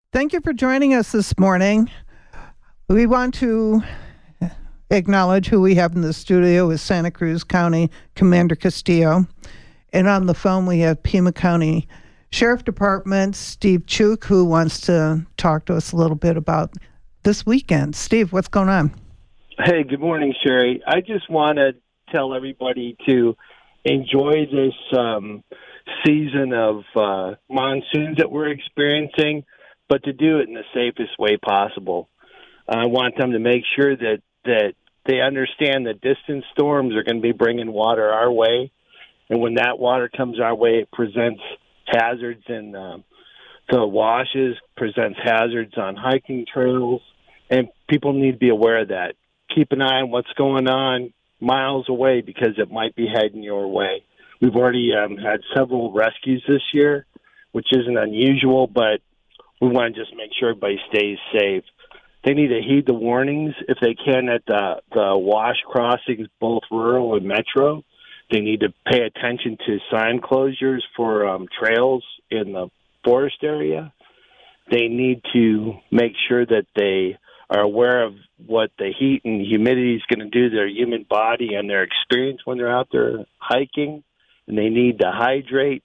Thank you for joining us this morning. We want to acknowledge who we have in the studio with Santa Cruz County Commander Castillo. And on the phone, we have Pima County Sheriff Department, Steve Chuk, who wants to talk to us a little bit about this weekend. Steve, what's going on? Hey, good morning, Sherry. I just want to tell everybody to enjoy this season of monsoons that we're experiencing, but to do it in the safest way possible. I want them to make sure that they understand that distant storms are going to be bringing water our way, and when that water comes our way, it presents hazards in the washes, presents hazards on hiking trails, and people need to be aware of that. Keep an eye on what's going on miles away because it might be heading your way. We've already had several rescues this year, which isn't unusual, but we want to just make sure everybody stays safe. They need to heed the warnings if they can at the wash crossings, both rural and metro. They need to pay attention to sign closures for trails in the forest area. They need to make sure that they are aware of what the heat and humidity is going to do to their human body and their experience when they're out there hiking. And they need to hydrate.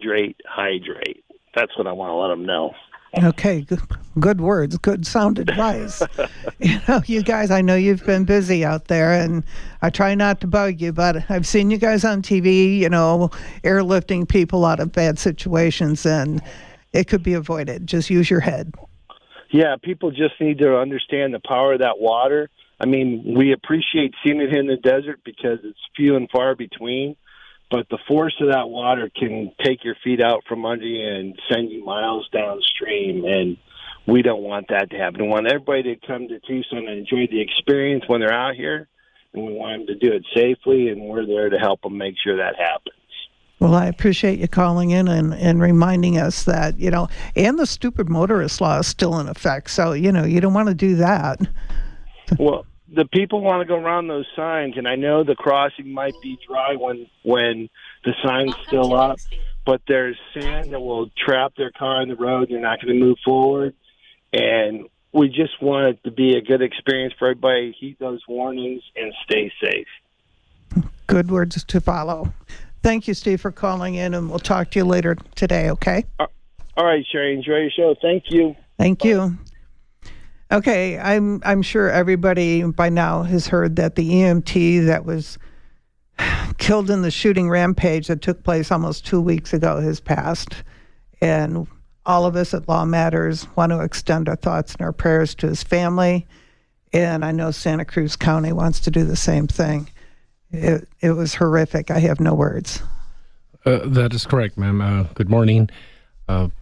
That's what I want to let them know. Okay, good words, good sound advice. You guys, I know you've been busy out there, and I try not to bug you, but I've seen you guys on TV, airlifting people out of bad situations, and it could be avoided. Just use your head. Yeah, people just need to understand the power of that water. I mean, we appreciate seeing it in the desert because it's few and far between, but the force of that water can take your feet out from under you and send you miles downstream, and we don't want that to happen. We want everybody to come to Tucson and enjoy the experience when they're out here, and we want them to do it safely, and we're there to help them make sure that happens. Well, I appreciate you calling in and reminding us that, and the stupid motorist law is still in effect. So, you don't want to do that. Well, the people want to go around those signs, and I know the crossing might be dry when the sign's still up, but there's sand that will trap their car in the road. They're not going to move forward, and we just want it to be a good experience for everybody. Heed those warnings and stay safe. Good words to follow. Thank you, Steve, for calling in, and we'll talk to you later today, okay? All right, Sherry. Enjoy your show. Thank you. Thank you. Okay, I'm sure everybody by now has heard that the EMT that was killed in the shooting rampage that took place almost 2 weeks ago has passed. And all of us at Law Matters want to extend our thoughts and our prayers to his family. And I know Santa Cruz County wants to do the same thing. It was horrific. I have no words. That is correct, ma'am. Good morning. When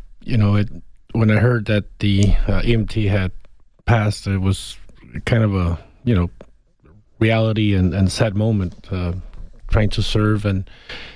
I heard that the EMT had passed, it was kind of a, reality and sad moment, trying to serve and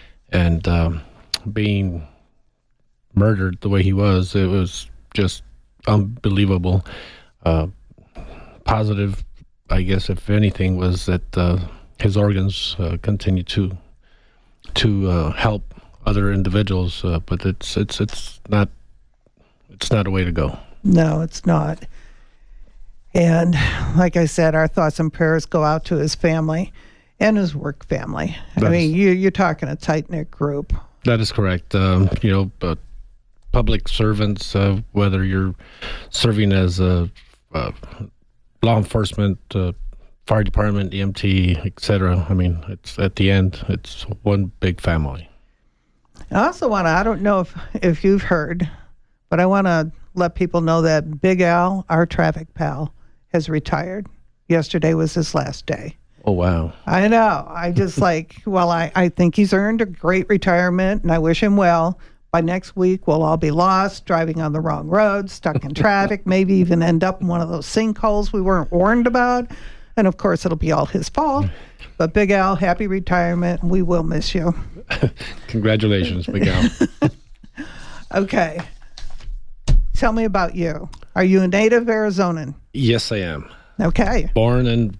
being murdered the way he was. It was just unbelievable. Positive, I guess, if anything, was that his organs continue to help other individuals, but it's not a way to go. No, it's not. And like I said, our thoughts and prayers go out to his family and his work family. You're talking a tight-knit group. That is correct. But public servants, whether you're serving as a law enforcement, fire department, EMT, etc. It's at the end, it's one big family. I also I don't know if you've heard, but I want to let people know that Big Al, our traffic pal, has retired. Yesterday was his last day. Oh, wow. I know. I just I think he's earned a great retirement, and I wish him well. By next week, we'll all be lost, driving on the wrong road, stuck in traffic, maybe even end up in one of those sinkholes we weren't warned about. And, of course, it'll be all his fault. But, Big Al, happy retirement, and we will miss you. Congratulations, Big Al. Okay. Tell me about you. Are you a native Arizonan? Yes, I am. Okay. Born in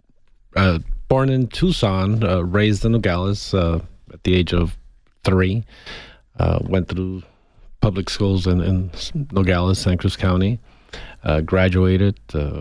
Tucson, raised in Nogales at the age of 3. Went through public schools in Nogales, Santa Cruz County. Graduated,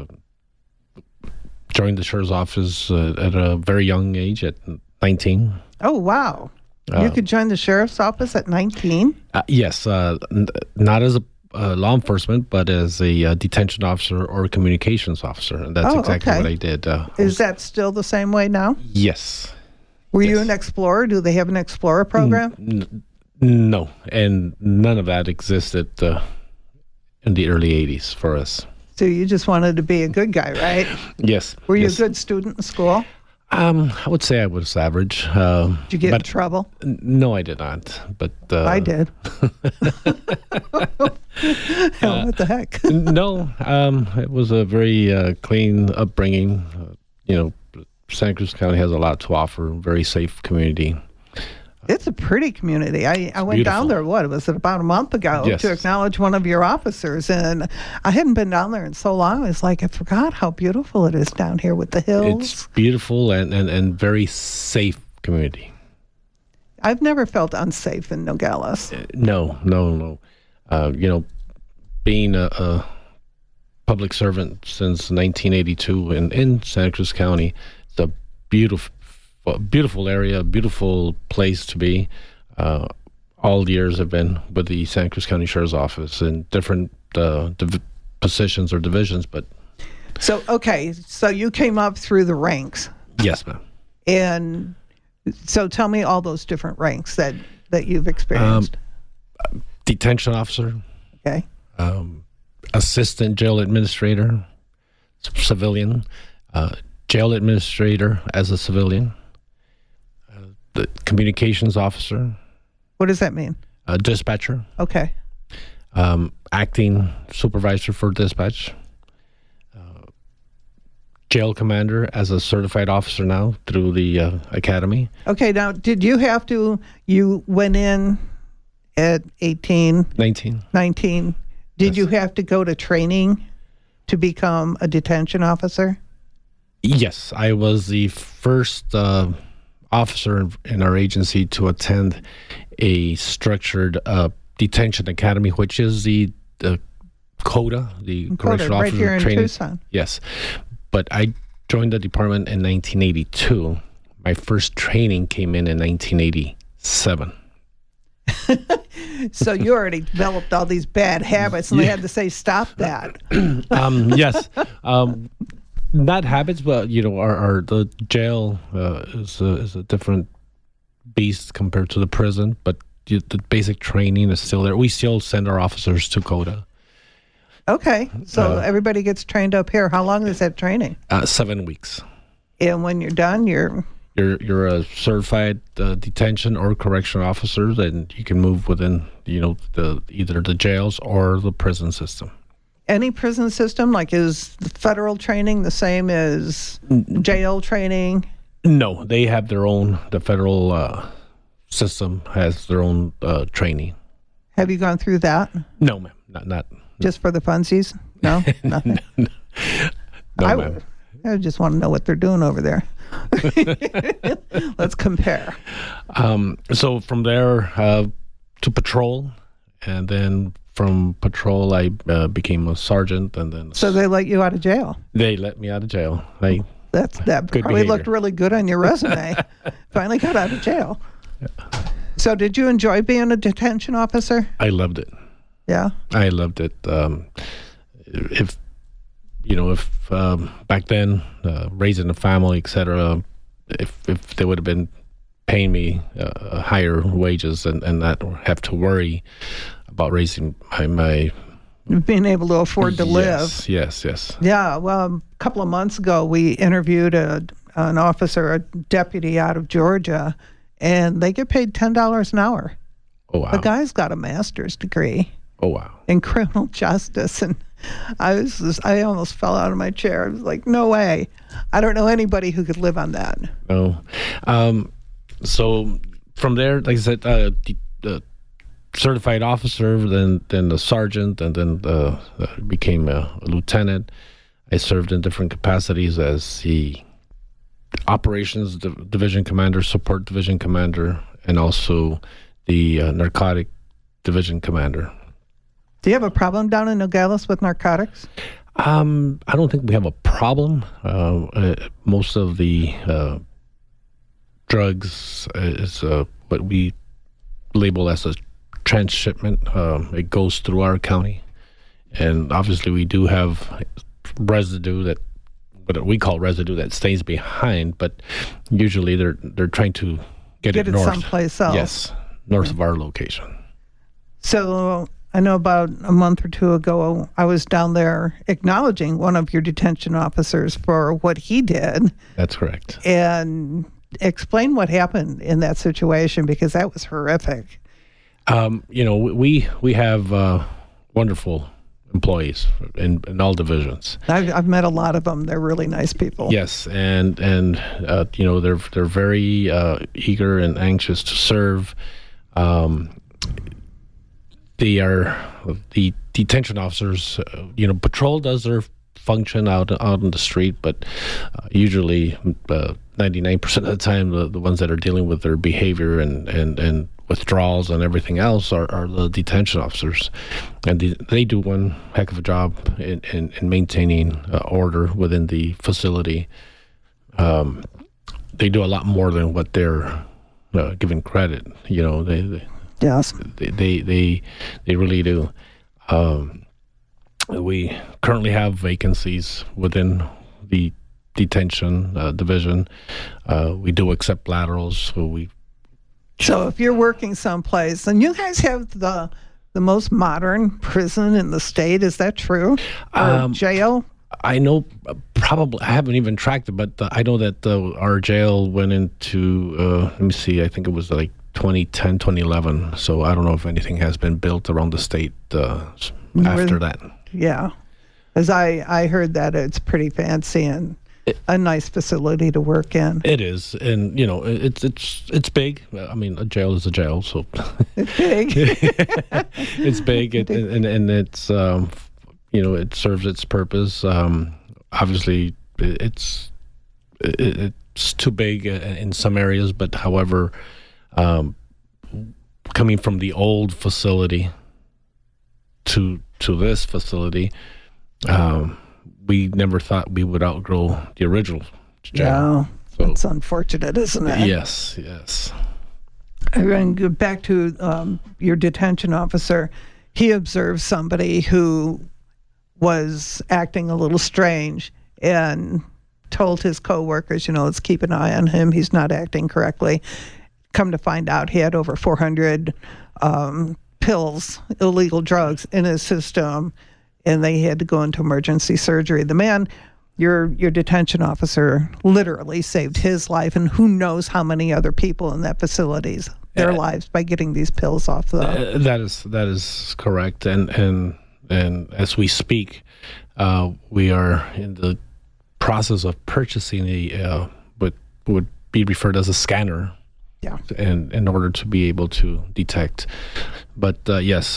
joined the sheriff's office at a very young age, at 19. Oh, wow. You could join the sheriff's office at 19? Yes, not as a law enforcement, but as a detention officer or communications officer. And that's exactly what I did. Is that still the same way now? Yes. Were you an explorer? Do they have an explorer program? No, and none of that existed in the early 80s for us. So you just wanted to be a good guy, right? Yes. Were you a good student in school? I would say I was average. Did you get in trouble? No, I did not. But I did. What the heck? No, it was a very clean upbringing. Santa Cruz County has a lot to offer. Very safe community. It's a pretty community. I went down there, was it about a month ago, to acknowledge one of your officers. And I hadn't been down there in so long. It's like I forgot how beautiful it is down here with the hills. It's beautiful and very safe community. I've never felt unsafe in Nogales. No. Being a public servant since 1982 in Santa Cruz County, it's a beautiful area, beautiful place to be. All the years I've been with the Santa Cruz County Sheriff's Office in different positions or divisions. But so you came up through the ranks. Yes, ma'am. And so tell me all those different ranks that you've experienced. Detention officer. Okay. Assistant jail administrator, civilian. Jail administrator as a civilian. The communications officer. What does that mean? Dispatcher. Okay. Acting supervisor for dispatch. Jail commander as a certified officer now through the academy. Okay, now did you went in at 18? 19. Did you have to go to training to become a detention officer? Yes, I was the first officer in our agency to attend a structured detention academy, which is the CODA, the Correctional right Officer here in Training. Tucson. Yes, but I joined the department in 1982. My first training came in 1987. So you already developed all these bad habits, and they had to say, stop that. Yes. Not habits, but the jail is a different beast compared to the prison. But the basic training is still there. We still send our officers to CODA. Okay, so everybody gets trained up here. How long is that training? 7 weeks. And when you're done, you're a certified detention or correctional officer, then you can move within either the jails or the prison system. Any prison system, like is the federal training the same as jail training? No, they have their own. The federal system has their own training. Have you gone through that? No, ma'am. Not. Just for the funsies? No, nothing. No, ma'am. I just want to know what they're doing over there. Let's compare. So from there to patrol, and then from patrol I became a sergeant, and then so they let you out of jail. They let me out of jail. That probably behavior. Looked really good on your resume. Finally got out of jail. Yeah. So did you enjoy being a detention officer? I loved it. Yeah, I loved it. If back then, raising a family, etc., if they would have been paying me higher wages and not have to worry about raising my being able to afford to live. Yes. Yeah, well, a couple of months ago, we interviewed an officer, a deputy out of Georgia, and they get paid $10 an hour. Oh, wow. The guy's got a master's degree. Oh, wow. In criminal justice, and I almost fell out of my chair. I was like, no way. I don't know anybody who could live on that. No. So from there, like I said, the certified officer, then the sergeant, and then became a lieutenant. I served in different capacities as the operations division commander, support division commander, and also the narcotic division commander. Do you have a problem down in Nogales with narcotics? I don't think we have a problem. Most of the drugs is what we label as a transshipment. It goes through our county, and obviously we do have residue that what we call residue that stays behind. But usually they're trying to get it north, someplace else. Yes, north of our location. So I know about a month or two ago, I was down there acknowledging one of your detention officers for what he did. That's correct. And explain what happened in that situation, because that was horrific. We have wonderful employees in all divisions. I've met a lot of them. They're really nice people. Yes, and they're very eager and anxious to serve. They are the detention officers. Patrol does their function out in the street, but usually 99% of the time, the ones that are dealing with their behavior and withdrawals and everything else are the detention officers, and they do one heck of a job in maintaining order within the facility. They do a lot more than what they're given credit. Yes. They really do. We currently have vacancies within the detention division. We do accept laterals. So if you're working someplace, and you guys have the most modern prison in the state, is that true? Or jail? I know, probably, I haven't even tracked it, but I know that our jail went into, let me see, I think it was like 2010, 2011. So I don't know if anything has been built around the state after that. Yeah. As I heard that it's pretty fancy and a nice facility to work in. It is. And, it's big. I mean, a jail is a jail, so. It's big. It's big, and it's, it serves its purpose. Obviously, it's too big in some areas, but however, coming from the old facility to this facility, we never thought we would outgrow the original jail. Yeah, so, that's unfortunate, isn't it? Yes. I'm going to go back to your detention officer. He observed somebody who was acting a little strange and told his coworkers, let's keep an eye on him. He's not acting correctly. Come to find out, he had over 400 pills, illegal drugs in his system, and they had to go into emergency surgery. The man, your detention officer, literally saved his life, and who knows how many other people in that facilities their lives by getting these pills off the. That is correct, and as we speak, we are in the process of purchasing what would be referred as a scanner. Yeah. And in order to be able to detect, but yes,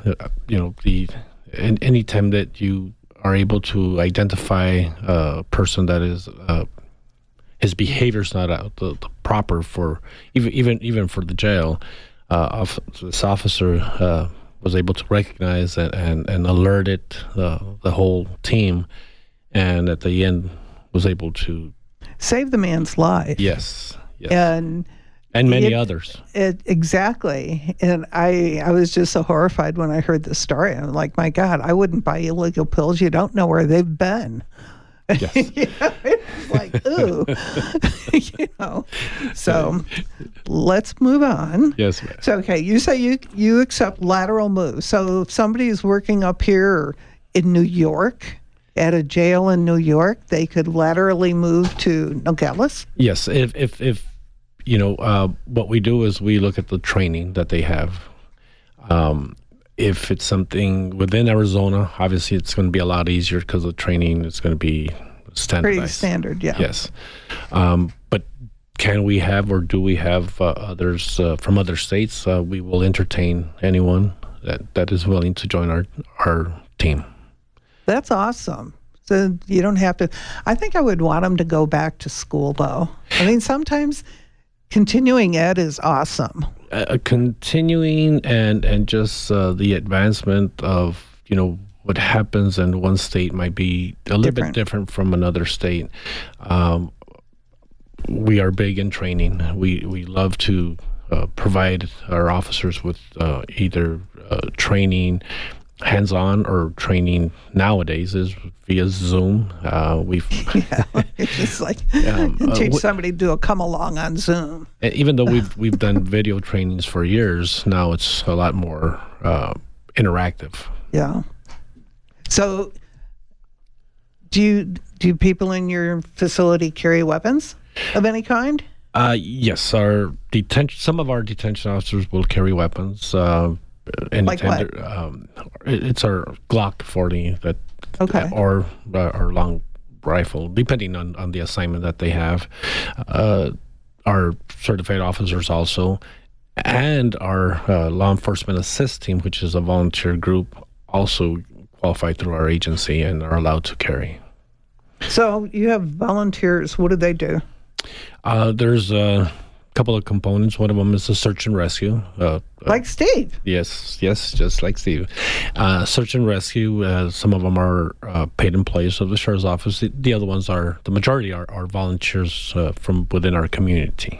any time that you are able to identify a person that is his behavior's not the proper for even for the jail, this officer was able to recognize and alert it the whole team, and at the end was able to save the man's life. Yes. And many others. Exactly. And I was just so horrified when I heard the story. I'm like, my God, I wouldn't buy illegal pills. You don't know where they've been. Yes. It's like, ooh. So let's move on. Yes, ma'am. So, okay, you say you accept lateral moves. So if somebody is working up here in New York, at a jail in New York, they could laterally move to Nogales? Yes. If what we do is we look at the training that they have. If it's something within Arizona, obviously it's going to be a lot easier because the training is going to be standardized. Pretty standard, yeah. Yes. But can we have, or do we have others from other states? We will entertain anyone that is willing to join our team. That's awesome. So you don't have to. I think I would want them to go back to school, though. I mean, sometimes continuing ed is awesome. continuing and just the advancement of what happens in one state might be a little bit different from another state. We are big in training. We love to provide our officers with either training hands-on or training nowadays is via Zoom. It's just like teach somebody to do a come along on Zoom. Even though we've done video trainings for years, now it's a lot more interactive. Yeah. So, do people in your facility carry weapons of any kind? Yes, some of our detention officers will carry weapons. Like what? It's our Glock 40 or our long rifle, depending on the assignment that they have. Our certified officers also, and our law enforcement assist team, which is a volunteer group, also qualify through our agency and are allowed to carry. So you have volunteers. What do they do? There's a couple of components. One of them is a search and rescue. Like Steve. Yes, just like Steve. Search and rescue. Some of them are paid employees of the sheriff's office. The other ones the majority are volunteers from within our community.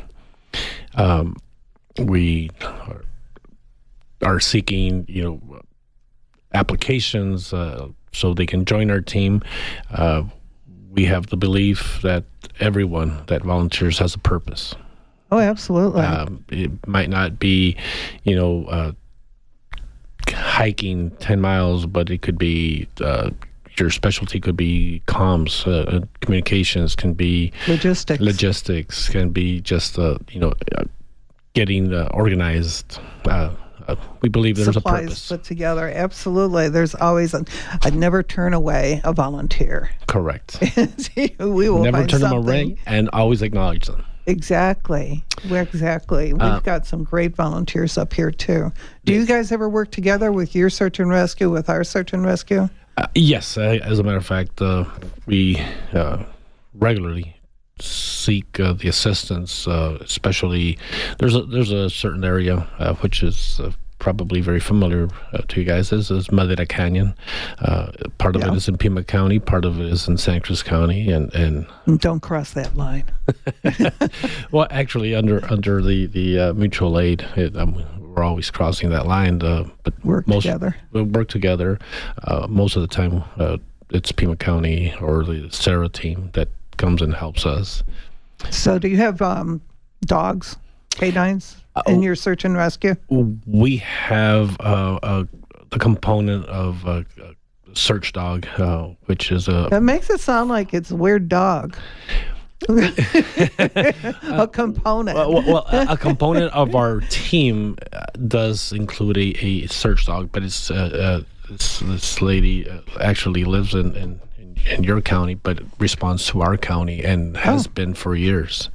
We are seeking, applications so they can join our team. We have the belief that everyone that volunteers has a purpose. Oh, absolutely. It might not be, hiking 10 miles, but it could be your specialty could be comms, communications, can be logistics, can be just getting organized. We believe there's supplies a purpose put together. Absolutely. There's always I'd never turn away a volunteer. Correct. We will never find turn something. them away and always acknowledge them. Exactly. We've got some great volunteers up here too. Do you guys ever work together with your search and rescue, with our search and rescue? Yes. As a matter of fact, we regularly seek the assistance, especially there's a certain area which is probably very familiar to you guys. This is Madera Canyon. Part of it is in Pima County, part of it is in Santa Cruz County, and don't cross that line. Well, actually, under the mutual aid, we're always crossing that line. But we work together. Most of the time, it's Pima County or the Sarah team that comes and helps us. So do you have dogs, canines, in your search and rescue? We have the component of a search dog, which is That makes it sound like it's a weird dog. A component. Well, a component of our team does include a search dog, but it's this lady actually lives in your county, but responds to our county and has been for years.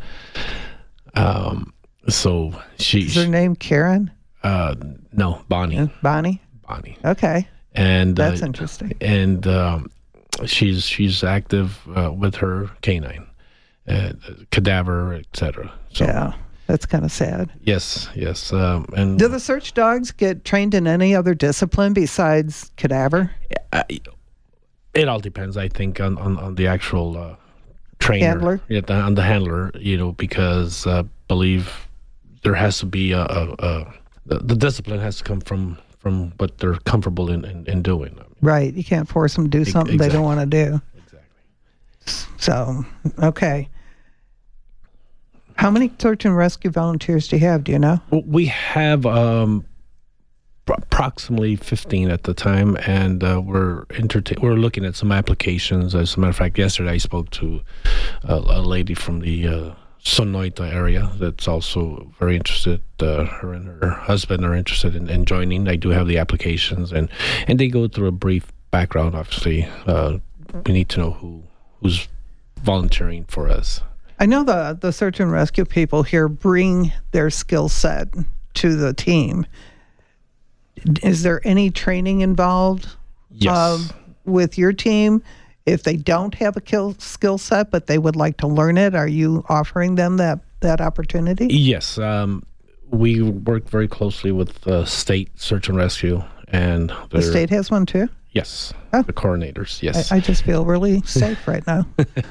So is her name Karen? No, Bonnie. Bonnie. Okay. And that's interesting. And she's active with her canine, cadaver, etc. So, yeah, that's kind of sad. Yes. And do the search dogs get trained in any other discipline besides cadaver? It all depends, I think, on the actual trainer, handler. On the handler, because believe there has to be the discipline has to come from what they're comfortable in doing. Right, you can't force them to do something they don't want to do. Exactly. So, okay. How many search and rescue volunteers do you have? Do you know? We have approximately 15 at the time, and we're looking at some applications. As a matter of fact, yesterday I spoke to a lady from the Sonoita area that's also very interested. Her and her husband are interested in joining. I do have the applications, and they go through a brief background. Obviously, we need to know who's volunteering for us. I know the search and rescue people here bring their skill set to the team. Is there any training involved with your team? If they don't have a skill set, but they would like to learn it, are you offering them that opportunity? Yes. We work very closely with state search and rescue, and The state has one too? Yes, Oh. the coordinators. Yes, I just feel really safe right now.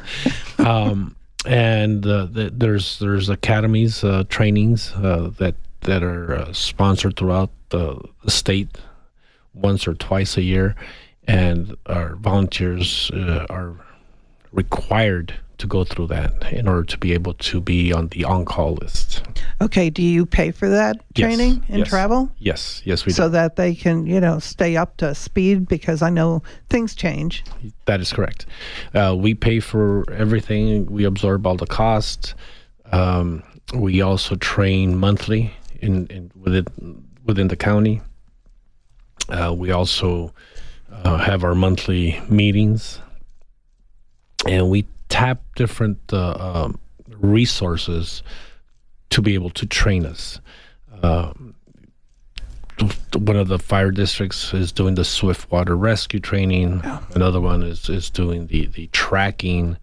and there's academies, trainings that are sponsored throughout the state once or twice a year, and our volunteers are required to go through that in order to be able to be on the on-call list. Okay, do you pay for that training and yes. travel? Yes, we do. So that they can, stay up to speed, because I know things change. That is correct. We pay for everything. We absorb all the costs. We also train monthly within the county. We also have our monthly meetings, and we tap different resources to be able to train us. One of the fire districts is doing the swift water rescue training. Yeah. Another one is doing the tracking.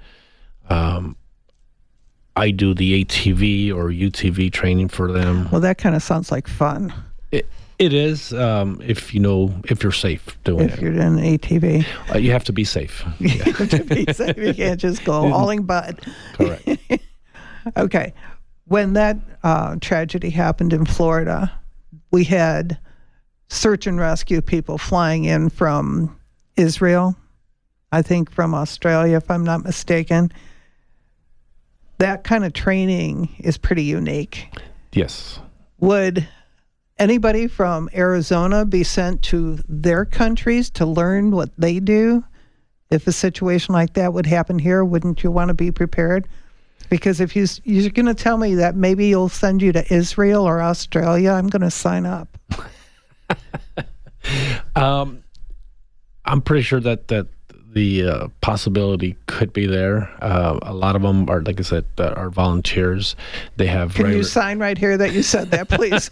I do the ATV or UTV training for them. Well, that kind of sounds like fun. It is, if you're safe doing If you're in an ATV. it. You have to be safe. You have to be safe. You can't just go hauling butt. Correct. Okay. When that tragedy happened in Florida, we had search and rescue people flying in from Israel, I think from Australia, if I'm not mistaken. That kind of training is pretty unique. Yes. Would anybody from Arizona be sent to their countries to learn what they do? If a situation like that would happen here, wouldn't you want to be prepared? Because if you're going to tell me that maybe you'll send you to Israel or Australia, I'm going to sign up. I'm pretty sure that the possibility could be there. A lot of them are, like I said, are volunteers. They have. Can you sign right here that you said that, please?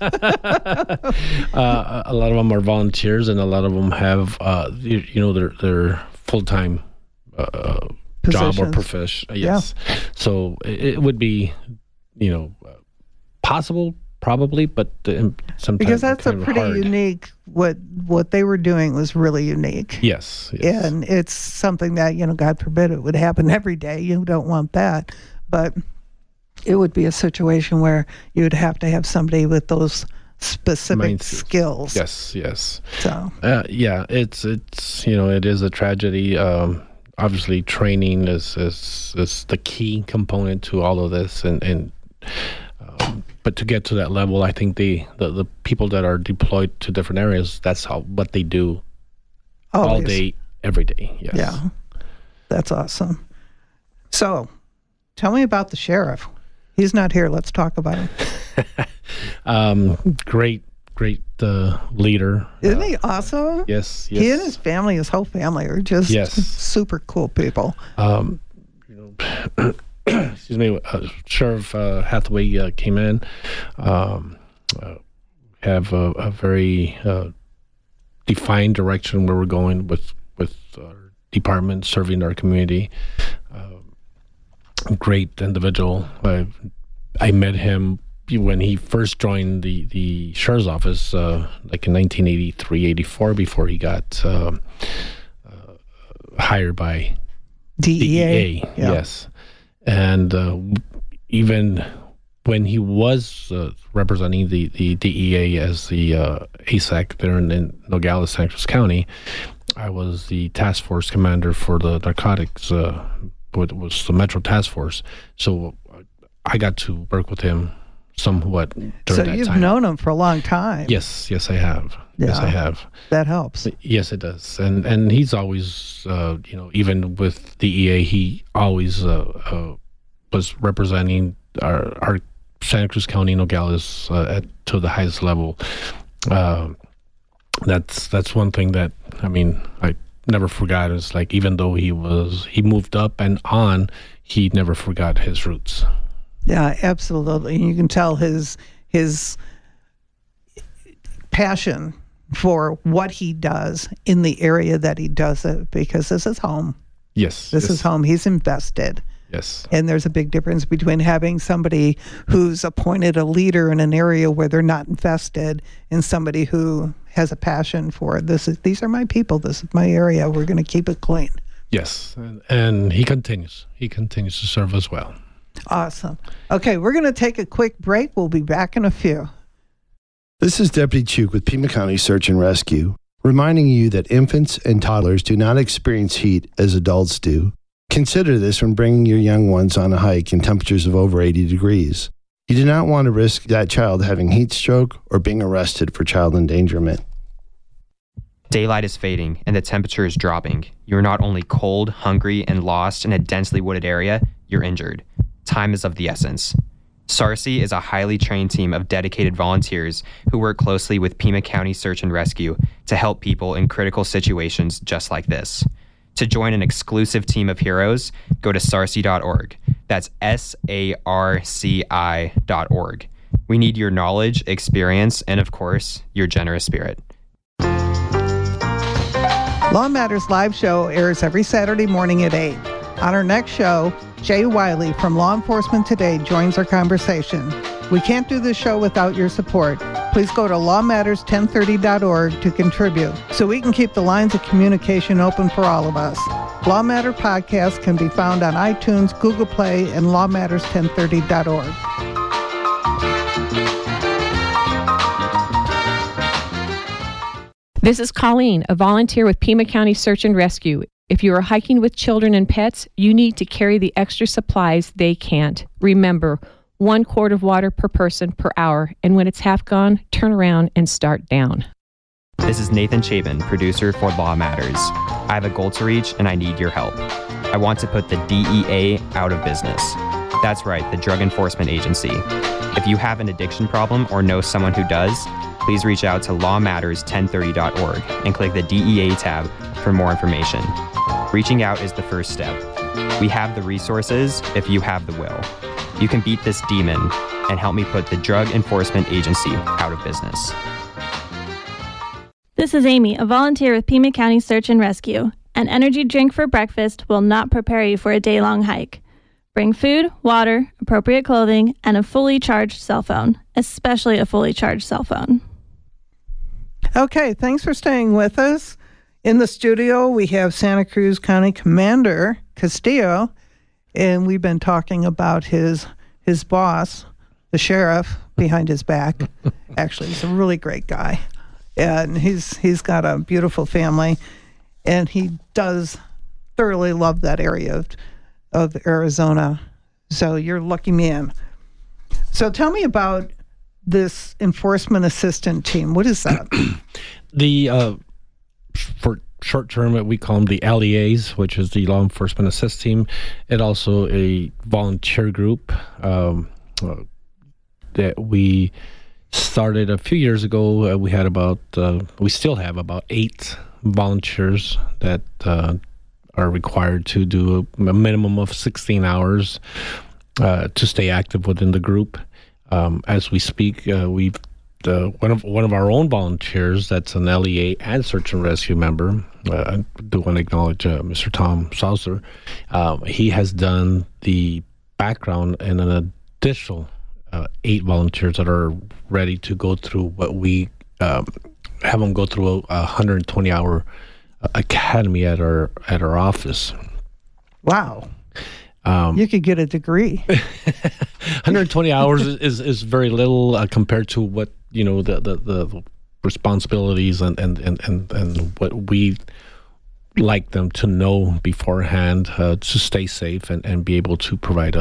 A lot of them are volunteers, and a lot of them have, their full-time job or profession. Yes. Yeah. So it would be, possible, probably, but sometimes because that's a pretty hard. unique. What they were doing was really unique. Yes. And it's something that, God forbid it would happen every day. You don't want that, but it would be a situation where you would have to have somebody with those specific skills. Yes. So it's it is a tragedy. Obviously, training is the key component to all of this, and but to get to that level, I think the people that are deployed to different areas, that's what they do all day, every day. Yes. Yeah, that's awesome. So, tell me about the sheriff. He's not here. Let's talk about him. Great leader. Isn't he awesome? Yes. He and his family, his whole family, are just super cool people. Excuse me. Sheriff Hathaway came in. Have a very defined direction where we're going with our department, serving our community. Great individual. I met him when he first joined the sheriff's office, like in 1983, 84, before he got hired by DEA. Yeah. Yes. And even when he was representing the DEA as the ASAC there in Nogales, Santa Cruz County, I was the task force commander for the narcotics, what was the Metro Task Force. So I got to work with him somewhat during that time. So you've known him for a long time. Yes, I have. Yeah, yes, I have. That helps. Yes, it does. And he's always, even with DEA, he always was representing our Santa Cruz County, Nogales, to the highest level. That's one thing that, I never forgot. It's like, even though he moved up and on, he never forgot his roots. Yeah, absolutely. You can tell his passion for what he does in the area that he does it, because this is home. Yes. This is home. He's invested. Yes. And there's a big difference between having somebody who's appointed a leader in an area where they're not invested and somebody who has a passion for it. These are my people. This is my area. We're going to keep it clean. Yes. And he continues. He continues to serve as well. Awesome. Okay, we're going to take a quick break. We'll be back in a few. This is Deputy Chuk with Pima County Search and Rescue, reminding you that infants and toddlers do not experience heat as adults do. Consider this when bringing your young ones on a hike in temperatures of over 80 degrees. You do not want to risk that child having heat stroke or being arrested for child endangerment. Daylight is fading and the temperature is dropping. You're not only cold, hungry, and lost in a densely wooded area, you're injured. Time is of the essence. SARCI is a highly trained team of dedicated volunteers who work closely with Pima County Search and Rescue to help people in critical situations just like this. To join an exclusive team of heroes, go to sarci.org. That's SARCI.org. We need your knowledge, experience, and of course, your generous spirit. Law Matters live show airs every Saturday morning at 8. On our next show, Jay Wiley from Law Enforcement Today joins our conversation. We can't do this show without your support. Please go to lawmatters1030.org to contribute so we can keep the lines of communication open for all of us. Law Matter podcasts can be found on iTunes, Google Play, and lawmatters1030.org. This is Colleen, a volunteer with Pima County Search and Rescue. If you are hiking with children and pets, you need to carry the extra supplies they can't. Remember, 1 quart of water per person per hour, and when it's half gone, turn around and start down. This is Nathan Chapin, producer for Law Matters. I have a goal to reach and I need your help. I want to put the DEA out of business. That's right, the Drug Enforcement Agency. If you have an addiction problem or know someone who does, please reach out to lawmatters1030.org and click the DEA tab for more information. Reaching out is the first step. We have the resources if you have the will. You can beat this demon and help me put the Drug Enforcement Agency out of business. This is Amy, a volunteer with Pima County Search and Rescue. An energy drink for breakfast will not prepare you for a day-long hike. Bring food, water, appropriate clothing, and a fully charged cell phone, especially a fully charged cell phone. Okay, thanks for staying with us. In the studio, we have Santa Cruz County Commander Castillo, and we've been talking about his boss, the sheriff, behind his back. Actually, he's a really great guy, and he's got a beautiful family, and he does thoroughly love that area of Arizona. So you're a lucky man. So tell me about this enforcement assistant team. What is that? For short term, we call them the LEAs, which is the Law Enforcement Assist Team, and also a volunteer group that we started a few years ago. We had we still have about 8 volunteers that are required to do a minimum of 16 hours to stay active within the group. As we speak, we've one of our own volunteers that's an LEA and search and rescue member. I do want to acknowledge Mr. Tom Saucer. He has done the background and an additional 8 volunteers that are ready to go through what we have them go through a 120-hour academy at our office. Wow. You could get a degree. 120 hours is very little compared to what the responsibilities and what we like them to know beforehand to stay safe and be able to provide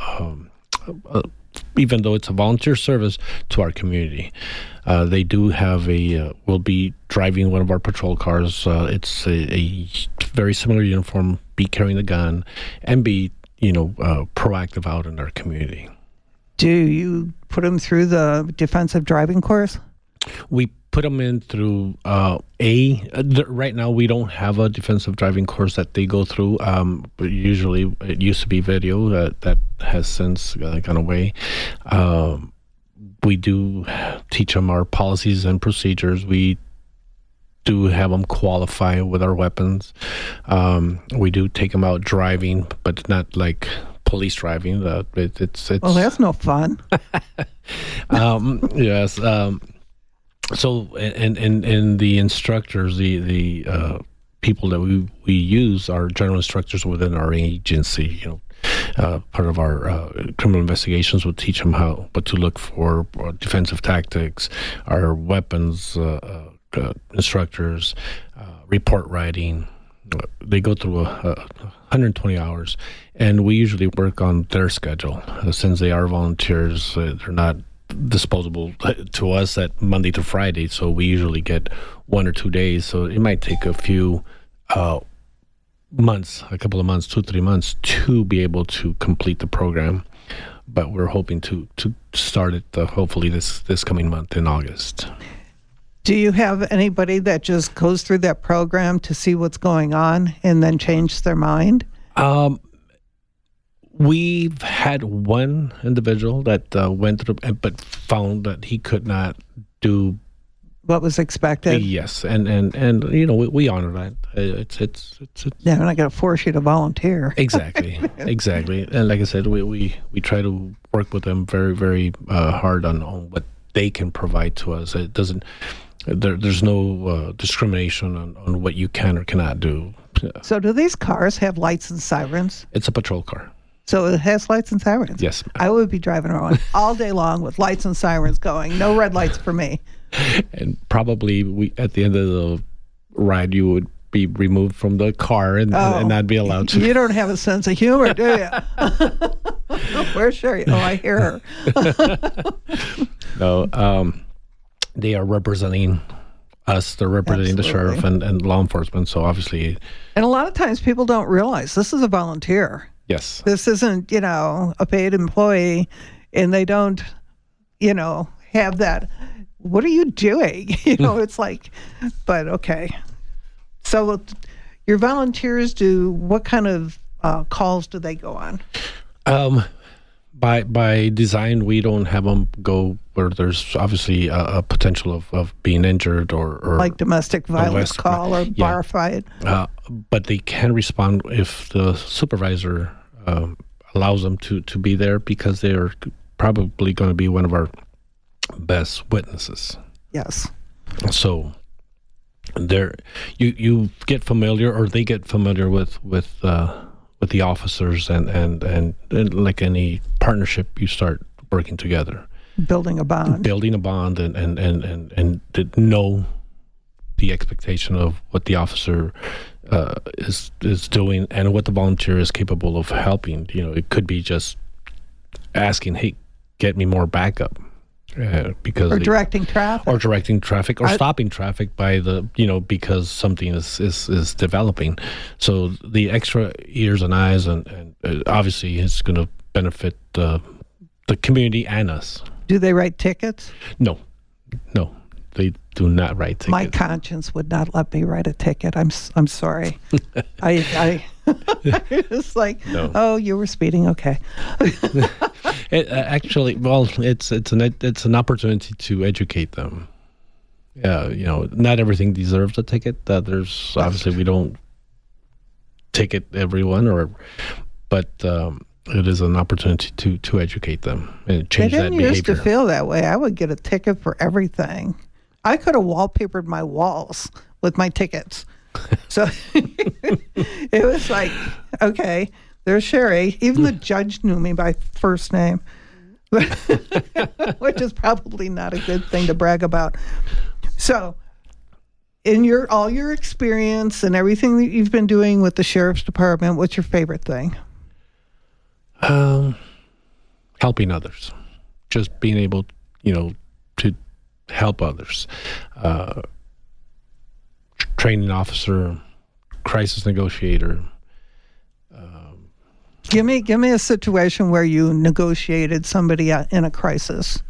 even though it's a volunteer service, to our community. They do have we'll be driving one of our patrol cars. It's a very similar uniform, be carrying the gun, and be proactive out in our community. Do you put them through the defensive driving course? We put them in through right now we don't have a defensive driving course that they go through, but usually it used to be video that has since gone away. We do teach them our policies and procedures. We do have them qualify with our weapons. We do take them out driving, but not like police driving. It's Well, that's no fun. yes. So and the instructors, the people that we use are general instructors within our agency. Part of our criminal investigations will teach them what to look for, defensive tactics, our weapons instructors, report writing. They go through 120 hours, and we usually work on their schedule. Since they are volunteers, they're not disposable to us at Monday to Friday, so we usually get 1 or 2 days. So it might take a few months, a couple of months, 2-3 months to be able to complete the program. But we're hoping to start it hopefully this coming month in August. Do you have anybody that just goes through that program to see what's going on and then change their mind? We've had one individual that went through, but found that he could not do what was expected. Yes, and we honor that. It's yeah, I'm not going to force you to volunteer. Exactly. And like I said, we try to work with them very, very hard on what they can provide to us. It doesn't. There's no discrimination on what you can or cannot do. So do these cars have lights and sirens? It's a patrol car. So it has lights and sirens? Yes. I would be driving around all day long with lights and sirens going. No red lights for me. And probably at the end of the ride, you would be removed from the car and not be allowed to. You don't have a sense of humor, do you? Where's Sherry? Oh, I hear her. No, they are representing us. They're representing Absolutely. the sheriff and law enforcement. So obviously. And a lot of times people don't realize this is a volunteer. Yes. This isn't, a paid employee, and they don't, have that. What are you doing? It's like, but okay. So your volunteers what kind of calls do they go on? By design, we don't have them go where there's obviously a potential of being injured or like domestic violence call or bar fight. But they can respond if the supervisor allows them to be there, because they are probably going to be one of our best witnesses. Yes. So there, you get familiar, or they get familiar with the officers, and like any partnership, you start working together, building a bond, and to know the expectation of what the officer is doing and what the volunteer is capable of helping. It could be just asking, "Hey, get me more backup." Because directing traffic, or stopping traffic by because something is developing. So the extra ears and eyes and obviously it's going to benefit the community and us. Do they write tickets? No, they do not write tickets. My conscience would not let me write a ticket. I'm sorry. I it's like, no. Oh, you were speeding. Okay. Actually, well, it's an opportunity to educate them. Not everything deserves a ticket. There's obviously we don't ticket everyone, but it is an opportunity to educate them and change that behavior. I didn't used to feel that way. I would get a ticket for everything. I could have wallpapered my walls with my tickets. So it was like, okay, there's Sherry. Even the judge knew me by first name, which is probably not a good thing to brag about. So in all your experience and everything that you've been doing with the sheriff's department, what's your favorite thing? Helping others. Just being able, to help others. Training officer, crisis negotiator. Give me a situation where you negotiated somebody in a crisis.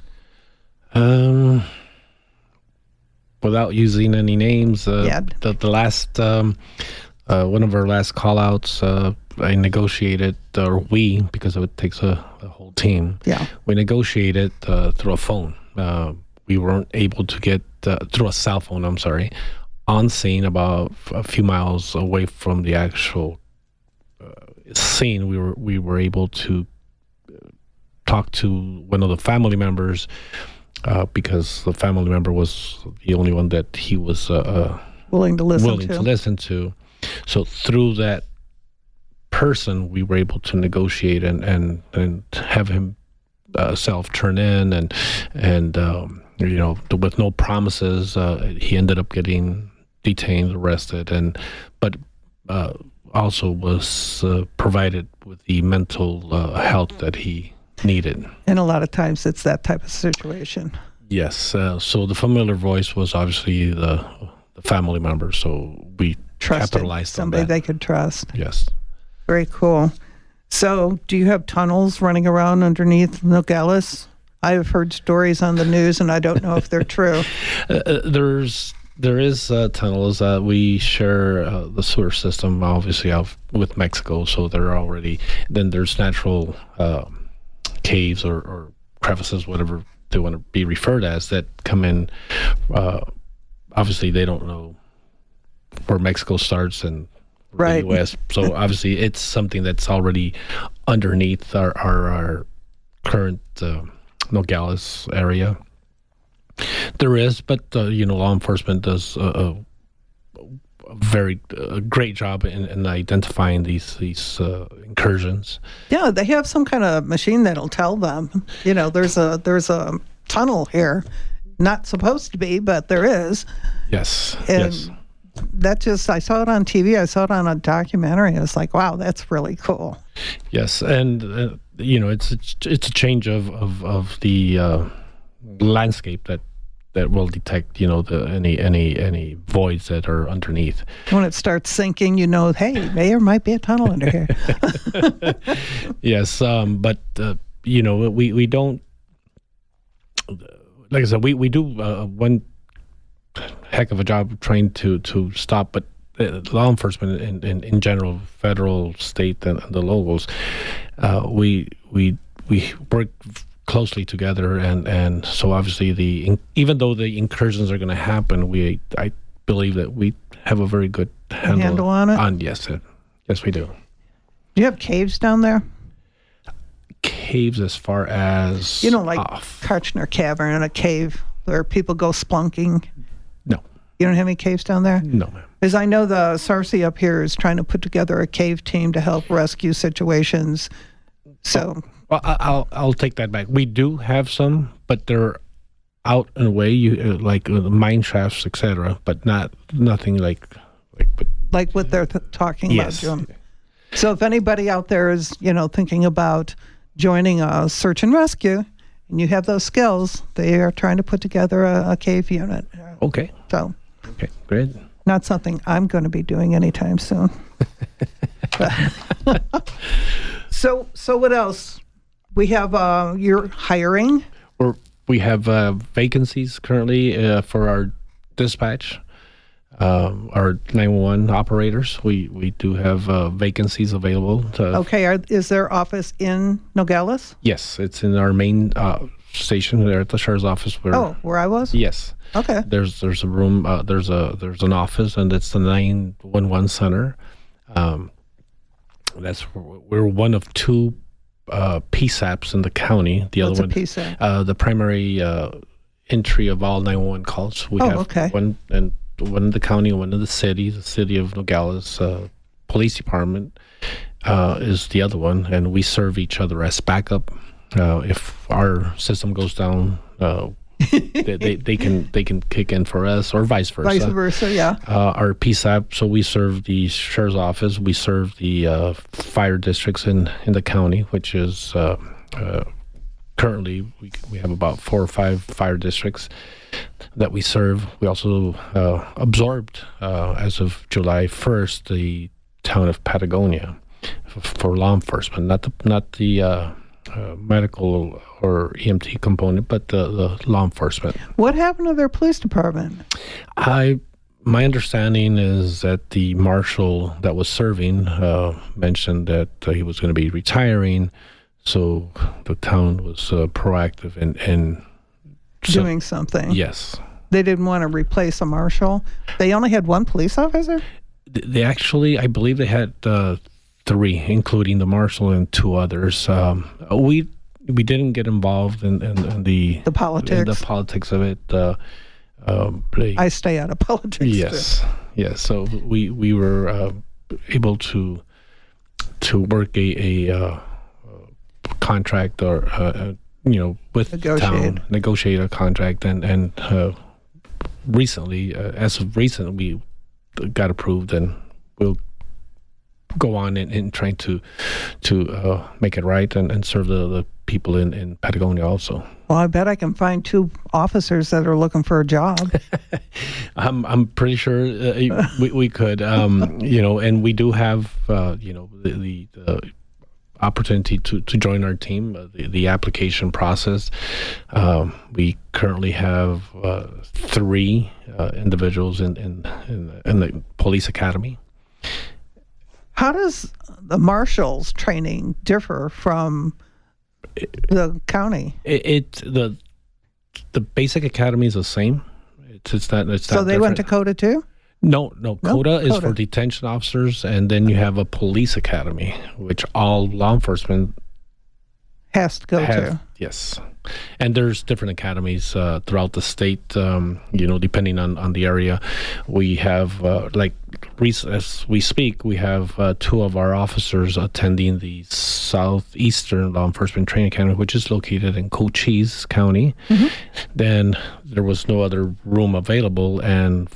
Without using any names, the last one of our last call-outs, I negotiated, or we, because it takes a whole team. Yeah, we negotiated through a phone. We weren't able to get through a cell phone. I'm sorry. On scene, about a few miles away from the actual scene, we were able to talk to one of the family members because the family member was the only one that he was willing to listen to. So through that person, we were able to negotiate and have him self turn in and with no promises. He ended up getting detained, arrested, but also was provided with the mental health that he needed. And a lot of times it's that type of situation. Yes. So the familiar voice was obviously the family member. So we capitalized on that. Somebody they could trust. Yes. Very cool. So do you have tunnels running around underneath Nogales? I've heard stories on the news, and I don't know if they're true. There is tunnels. We share the sewer system, obviously, with Mexico. So they're already. Then there's natural caves or crevices, whatever they want to be referred as, that come in. Obviously, they don't know where Mexico starts and the U.S. So obviously, it's something that's already underneath our current Nogales area. There is, but law enforcement does a great job in identifying these incursions. Yeah, they have some kind of machine that'll tell them. There's a tunnel here, not supposed to be, but there is. Yes. And yes. That I saw it on TV. I saw it on a documentary. I was like, wow, that's really cool. Yes, and it's a change of the landscape that will detect any voids that are underneath. When it starts sinking, hey, there might be a tunnel under here. Yes, but we don't. Like I said, we do one heck of a job trying to stop, but law enforcement in general, federal, state, and the locals, we work closely together, and so obviously even though the incursions are going to happen, I believe that we have a very good handle on it. Yes, we do. Do you have caves down there? Caves as far as like Karchner Cavern and a cave where people go splunking? No. You don't have any caves down there? No, ma'am. Because I know the SARCI up here is trying to put together a cave team to help rescue situations. So, well, I'll take that back. We do have some, but they're out and away, like mine shafts, etc. But nothing like what they're talking about doing. So, if anybody out there is thinking about joining a search and rescue, and you have those skills, they are trying to put together a cave unit. Okay. So. Okay. Great. Not something I'm going to be doing anytime soon. So what else? We have you're hiring. We have vacancies currently for our dispatch, our 911 operators. We do have vacancies available. Is there office in Nogales? Yes, it's in our main station there at the sheriff's office. Where I was? Yes. Okay. There's a room. There's an office, and it's the 911 center. We're one of two PSAPs in the county. The What's other one, a PSAP? the primary entry of all 911 calls. We have one in the county and one in the city. The city of Nogales police department is the other one, and we serve each other as backup. If our system goes down, they can kick in for us, or vice versa. Vice versa, yeah. Our PSAP, so we serve the sheriff's office. We serve the fire districts in the county, which is currently we have about 4 or 5 fire districts that we serve. We also absorbed as of July 1st the town of Patagonia for law enforcement, not the medical or EMT component, but the law enforcement. What happened to their police department? My understanding is that the marshal that was serving mentioned that he was going to be retiring, so the town was proactive in doing something. Yes. They didn't want to replace a marshal. They only had one police officer? They actually, I believe they had 3, including the marshal and 2 others. We didn't get involved in the politics. In the politics of it. I stay out of politics. Yes, yes. So we were able to work a contract or with town, negotiate a contract, and recently, as of recent, we got approved, and we'll go on in trying to make it right and serve the people in Patagonia also. Well, I bet I can find 2 officers that are looking for a job. I'm pretty sure we could, and we do have the opportunity to join our team. The application process. We currently have 3 individuals in the police academy. How does the marshal's training differ from the county? The basic academy is the same. It's not so they went to CODA too? No. CODA is for detention officers, and then you have a police academy, which all law enforcement has to go to. Yes. And there's different academies throughout the state, depending on the area. We have, as we speak, we have 2 of our officers attending the Southeastern Law Enforcement Training Academy, which is located in Cochise County. Mm-hmm. Then there was no other room available, and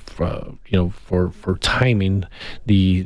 for timing, the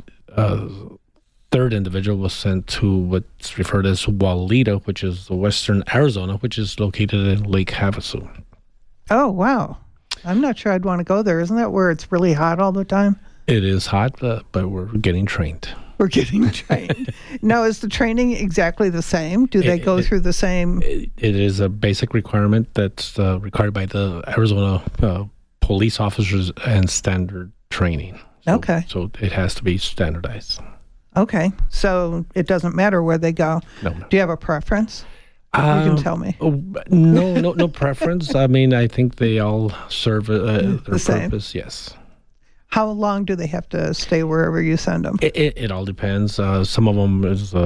3rd individual was sent to what's referred as Walita, which is Western Arizona, which is located in Lake Havasu. Oh, wow. I'm not sure I'd want to go there. Isn't that where it's really hot all the time? It is hot, but we're getting trained. We're getting trained. Now, is the training exactly the same? Do they go through the same? It is a basic requirement that's required by the Arizona police officers and standard training. Okay. So it has to be standardized. Okay, so it doesn't matter where they go. No. Do you have a preference? You can tell me. No preference. I mean, I think they all serve their purpose. Yes. How long do they have to stay wherever you send them? It all depends. Some of them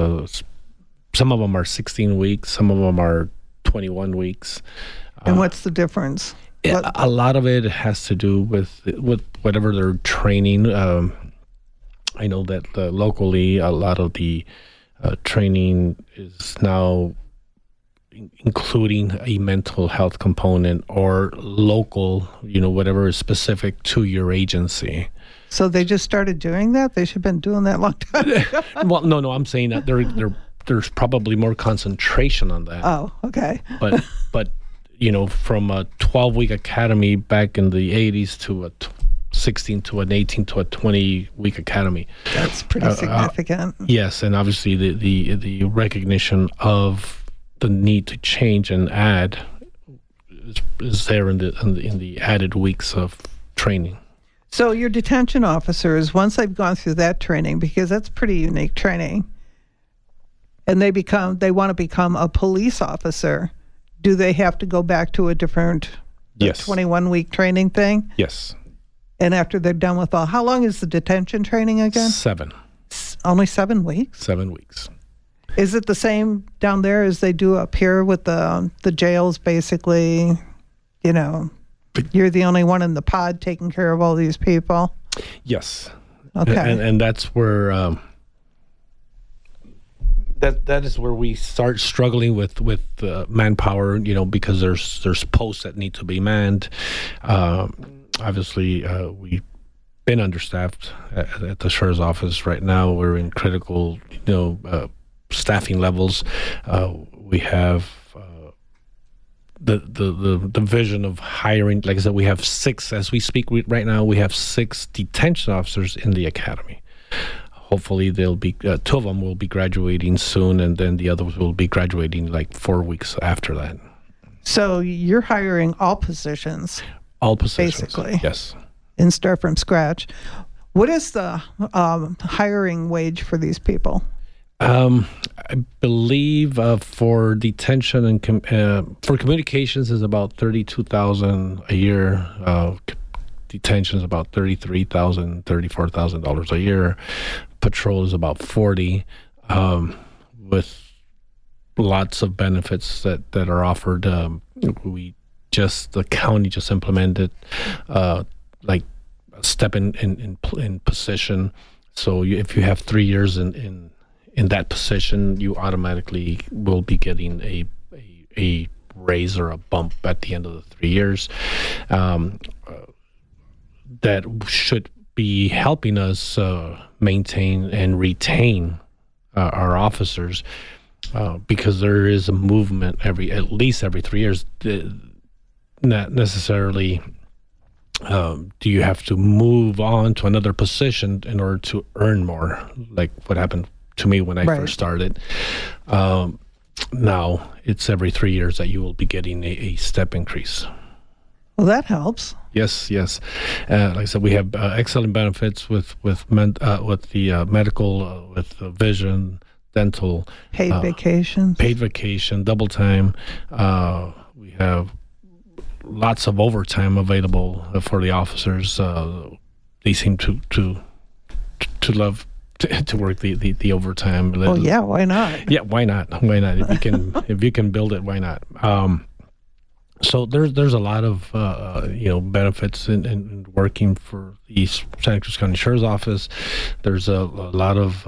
are 16 weeks. Some of them are 21 weeks. And what's the difference? A lot of it has to do with whatever they're training. I know that locally, a lot of the training is now including a mental health component or local, whatever is specific to your agency. So they just started doing that? They should have been doing that a long time ago. Well, no, I'm saying that there's probably more concentration on that. Oh, okay. But from a 12-week academy back in the 80s to a 16 to an 18 to a 20-week academy. That's pretty significant. Yes, and obviously the recognition of the need to change and add is there in the added weeks of training. So your detention officers, once they've gone through that training, because that's pretty unique training, and they want to become a police officer, do they have to go back to a different 21-week training thing? Yes. And after they're done with how long is the detention training again? 7. Only 7 weeks? 7 weeks. Is it the same down there as they do up here with the jails, basically? You're the only one in the pod taking care of all these people? Yes. Okay. And that's where that is where we start struggling with manpower, because there's posts that need to be manned. Obviously, we've been understaffed at the sheriff's office right now. We're in critical, staffing levels. We have the vision of hiring. Like I said, we have 6 as we speak right now. We have 6 detention officers in the academy. Hopefully, they'll be 2 of them will be graduating soon, and then the others will be graduating like 4 weeks after that. So you're hiring all positions. All positions, basically. Yes. And start from scratch. What is the hiring wage for these people? I believe for detention and for communications is about $32,000 a year. Detention is about $33,000, $34,000 a year. Patrol is about $40,000. with lots of benefits that are offered. The county just implemented like a step in position. So if you have 3 years in that position, you automatically will be getting a raise or a bump at the end of the 3 years. That should be helping us maintain and retain our officers, because there is a movement at least every 3 years. Not necessarily do you have to move on to another position in order to earn more, like what happened to me when I first started. Now it's every 3 years that you will be getting a step increase. Well, that helps. Yes. Like I said, we have excellent benefits with the medical, with the vision, dental, paid vacation, double time. We have lots of overtime available for the officers. They seem to love to work the overtime. Oh yeah, why not? Yeah, why not? If you can build it, why not? So there's a lot of benefits in working for the Santa Cruz County Sheriff's Office. There's a lot of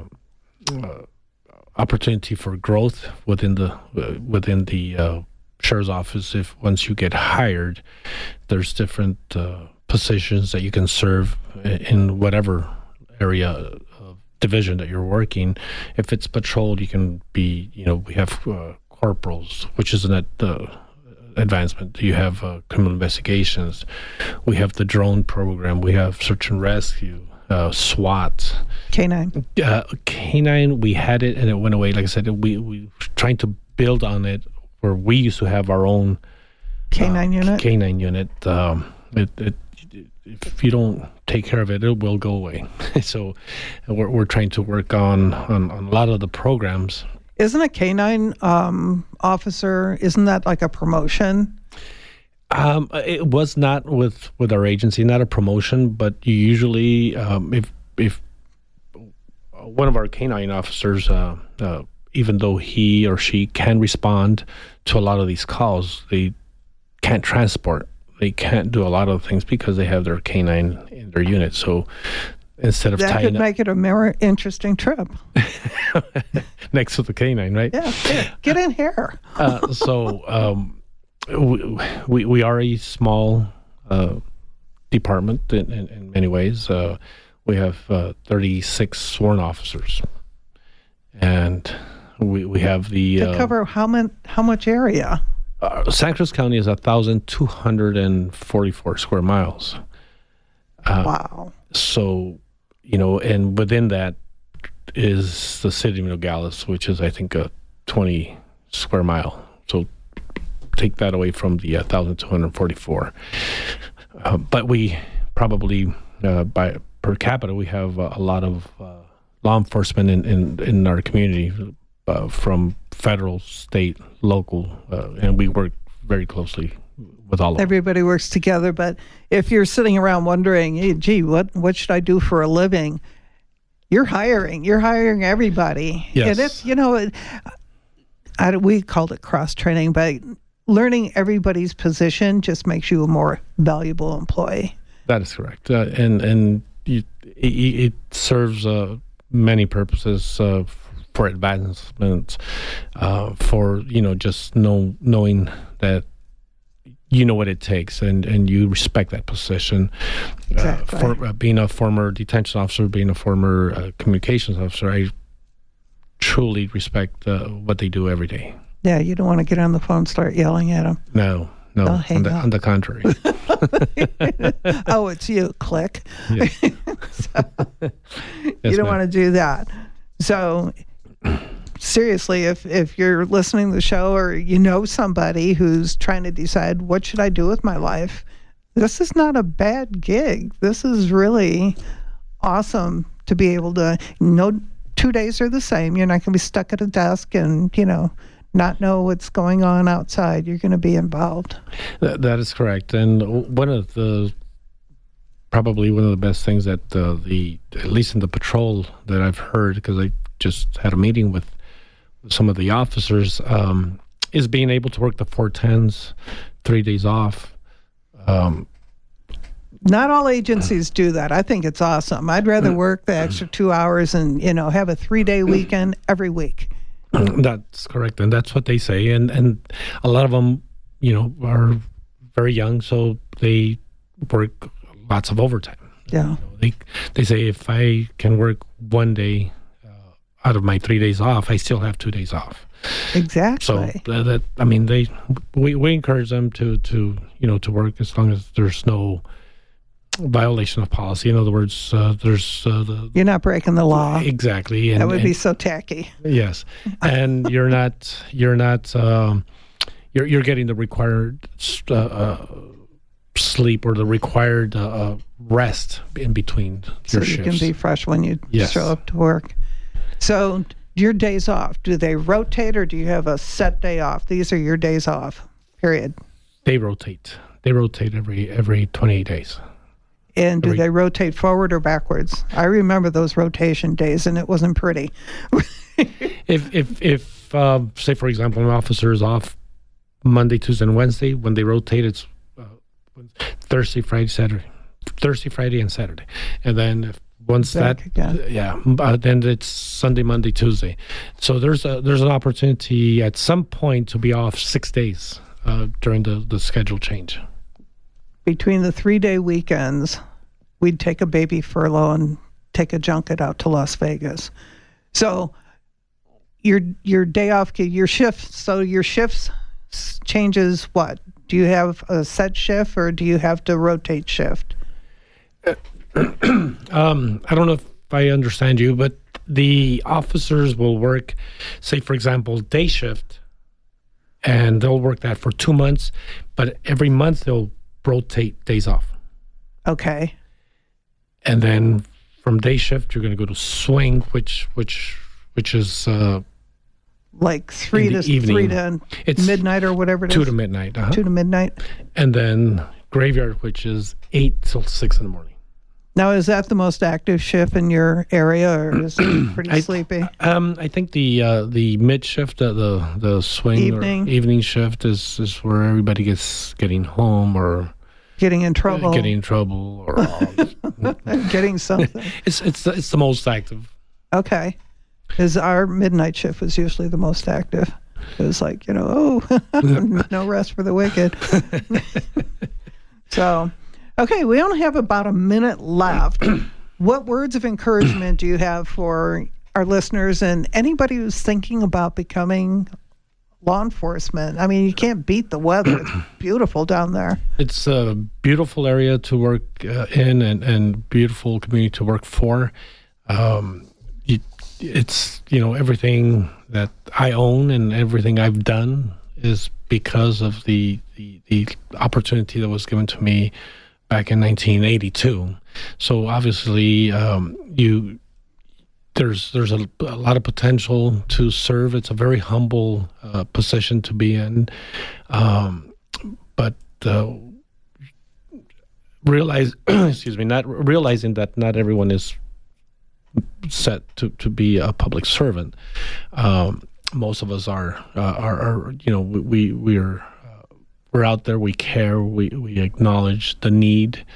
opportunity for growth within the Sheriff's Office. If once you get hired, there's different positions that you can serve in whatever area of division that you're working. If it's patrol, you can be, we have corporals, which is an advancement. You have criminal investigations. We have the drone program. We have search and rescue, SWAT. K-9. K-9, we had it and it went away. Like I said, we trying to build on it, where we used to have our own K-9 unit. K-9 unit. If you don't take care of it, it will go away. So we're trying to work on a lot of the programs. Isn't a K-9 officer, isn't that like a promotion? It was not with our agency, not a promotion, but you usually, if one of our K-9 officers, even though he or she can respond to a lot of these calls, they can't transport. They can't do a lot of things because they have their K-9 in their unit. So instead of that could make it a more interesting trip. Next to the K-9, right? Yeah, get in here. We are a small department in many ways. We have 36 sworn officers, and we have the to cover how much area? Santa Cruz County is 1,244 square miles. Wow. So, and within that is the city of Nogales, which is, I think, a 20 square mile. So take that away from the 1,244. But we probably, by per capita, we have a lot of law enforcement in our community, from federal, state, local, and we work very closely with all of them. Everybody works together, but if you're sitting around wondering, hey, gee, what should I do for a living? You're hiring everybody. Yes. And it's, we called it cross-training, but learning everybody's position just makes you a more valuable employee. That is correct. And it serves many purposes for advancement, for, just knowing that you know what it takes, and you respect that position. Exactly. For being a former detention officer, being a former communications officer, I truly respect what they do every day. Yeah, you don't want to get on the phone and start yelling at them. No, on the contrary. Oh, it's you, click. Yeah. You don't want to do that. So seriously, if you're listening to the show, or you know somebody who's trying to decide what should I do with my life, this is not a bad gig. This is really awesome to be able to 2 days are the same. You're not going to be stuck at a desk and not know what's going on outside. You're going to be involved. That is correct. And probably one of the best things that at least in the patrol that I've heard, because I just had a meeting with some of the officers, is being able to work the 410s, 3 days off. Not all agencies do that. I think it's awesome. I'd rather work the extra 2 hours and, have a 3-day weekend every week. That's correct. And that's what they say. And a lot of them, are very young, so they work lots of overtime. Yeah. They say if I can work 1 day out of my 3 days off, I still have 2 days off. Exactly. So we encourage them to work as long as there's no violation of policy. In other words, you're not breaking the law. Exactly. That would be so tacky. Yes, and you're getting the required sleep or the required rest in between your shifts. So you can be fresh when you show up to work. So your days off, do they rotate or do you have a set day off? These are your days off, period. They rotate. They rotate every 28 days. And do they rotate forward or backwards? I remember those rotation days, and it wasn't pretty. If say, for example, an officer is off Monday, Tuesday, and Wednesday, when they rotate, it's Thursday, Friday, Saturday. Thursday, Friday, and Saturday. And then once then it's Sunday, Monday, Tuesday. So there's an opportunity at some point to be off 6 days during the schedule change. Between the 3-day weekends, we'd take a baby furlough and take a junket out to Las Vegas. So your day off, your shifts changes what? Do you have a set shift or do you have to rotate shift? I don't know if I understand you, but the officers will work, say, for example, day shift, and they'll work that for 2 months, but every month they'll rotate days off. Okay. And then from day shift, you're going to go to swing, which is like 3 to midnight or whatever it is. 2 to midnight. 2 to midnight. And then graveyard, which is 8 till 6 in the morning. Now, is that the most active shift in your area, or is it pretty sleepy? I think the mid shift, the swing evening shift is where everybody getting home or getting in trouble, or getting something. It's the most active. Okay, because our midnight shift was usually the most active. It was like no rest for the wicked. So. Okay, we only have about a minute left. What words of encouragement do you have for our listeners and anybody who's thinking about becoming law enforcement? I mean, you can't beat the weather. It's beautiful down there. It's a beautiful area to work in and beautiful community to work for. It's everything that I own and everything I've done is because of the opportunity that was given to me back in 1982. So obviously, there's a lot of potential to serve. It's a very humble position to be in, but not realizing that not everyone is set to be a public servant. Most of us are we're out there, we care, we acknowledge the need,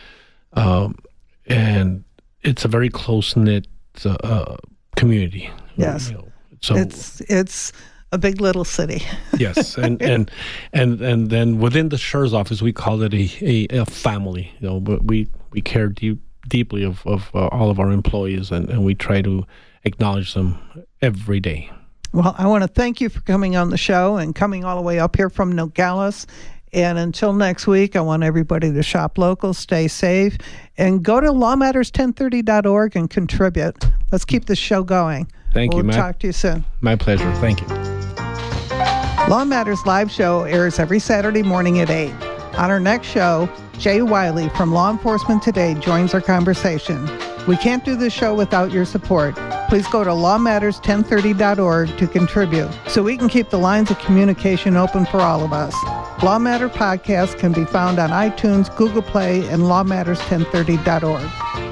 and it's a very close-knit community. Yes. So it's a big little city. Yes, and then within the Sheriff's Office, we call it a family. But we care deeply of all of our employees, and we try to acknowledge them every day. Well, I want to thank you for coming on the show and coming all the way up here from Nogales. And until next week, I want everybody to shop local, stay safe, and go to lawmatters1030.org and contribute. Let's keep this show going. Thank you, Matt. We'll talk to you soon. My pleasure. Thank you. Law Matters live show airs every Saturday morning at 8. On our next show, Jay Wiley from Law Enforcement Today joins our conversation. We can't do this show without your support. Please go to lawmatters1030.org to contribute so we can keep the lines of communication open for all of us. Law Matter podcasts can be found on iTunes, Google Play, and lawmatters1030.org.